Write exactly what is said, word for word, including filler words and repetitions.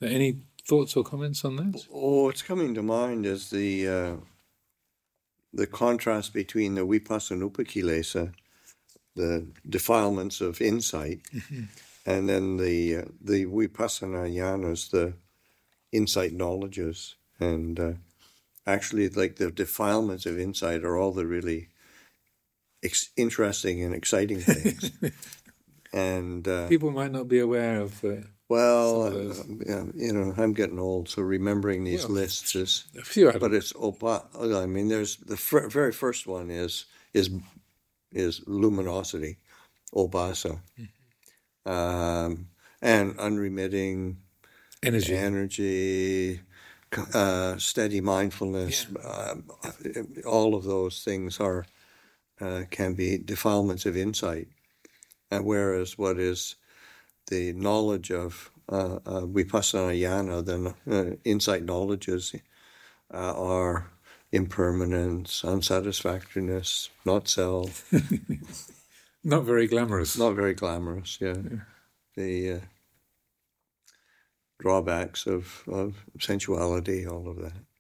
Any thoughts or comments on that? Oh, what's coming to mind is the uh, the contrast between the vipassanupakilesa, the defilements of insight, mm-hmm. and then the uh, the vipassana jnanas, the insight knowledges. And uh, actually, like the defilements of insight are all the really ex- interesting and exciting things. and uh, people might not be aware of. Uh, well, uh, yeah, you know, I'm getting old, so remembering these well, lists is. A few of but it's opa. I mean, there's the fr- very first one is is is luminosity, obasa, mm-hmm. um, and unremitting energy, energy. Uh, steady mindfulness, yeah. uh, all of those things are uh, can be defilements of insight. And whereas what is the knowledge of uh, uh, vipassana jnana, the uh, insight knowledges uh, are impermanence, unsatisfactoriness, not self. Not very glamorous. Not very glamorous, yeah. yeah. The uh, drawbacks of, of sensuality, all of that.